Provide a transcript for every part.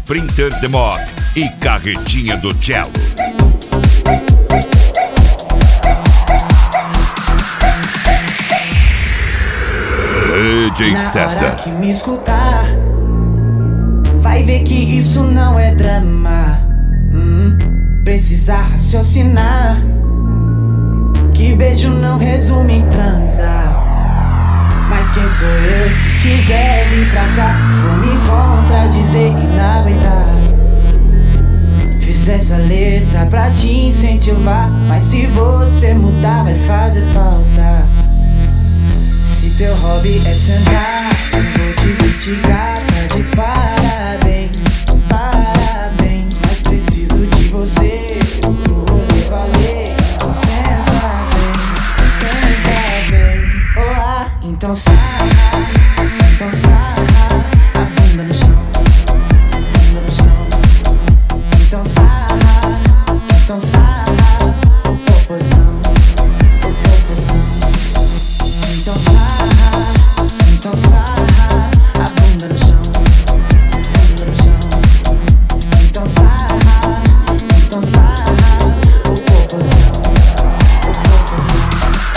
Sprinter The Mob e Carretinha do Cello. DJ César. Na hora que me escutar, vai ver que isso não é drama. Precisa raciocinar, que beijo não resume em transar. Mas quem sou eu? Se quiser vir pra cá, vou me contradizer e não aguentar. Fiz essa letra pra te incentivar, mas se você mudar vai fazer falta. Se teu hobby é sentar, vou te criticar, tá de parabéns, parabéns. Mas preciso de você pro rolê valer. Senta bem, oh ah. Então sarra, a bunda no chão, bunda no chão. Então sarra, o popozão, o popozão. Então sarra, a bunda no chão, bunda no chão. Então sarra, o popozão, o popozão.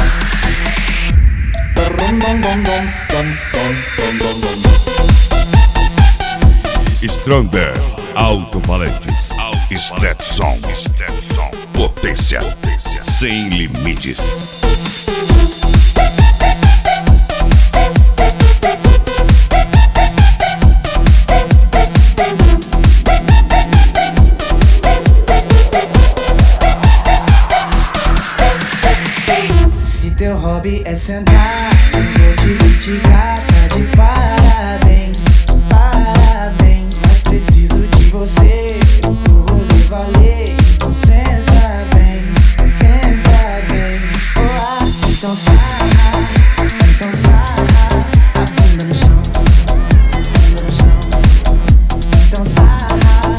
Stronger, alto-falantes, Stetson, potência sem limites. Se teu hobby é sentar, vou te criticar, tá de parabéns, parabéns. Mas preciso de você pro rolê valer. Então senta bem, oh ah. Então sarra, a bunda no chão, bunda no chão. Então sarra,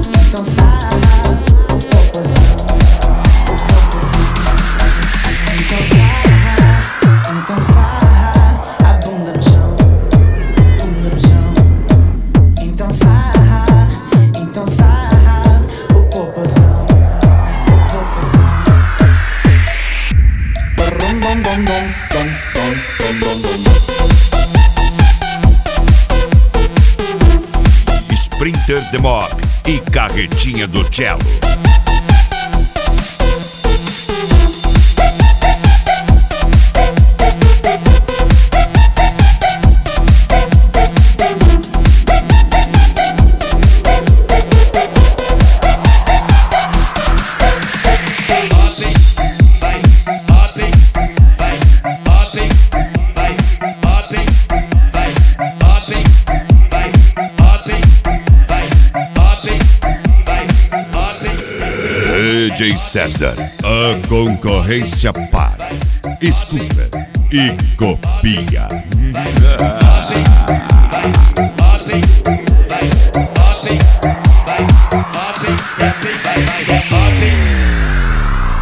o popozão, o popozão. Então sarra, a bunda no chão, bunda no chão. Então sarra, o popozão, o popozão. Sprinter The Mob e Carretinha do Cello. DJ César, a concorrência para, escuta e copia.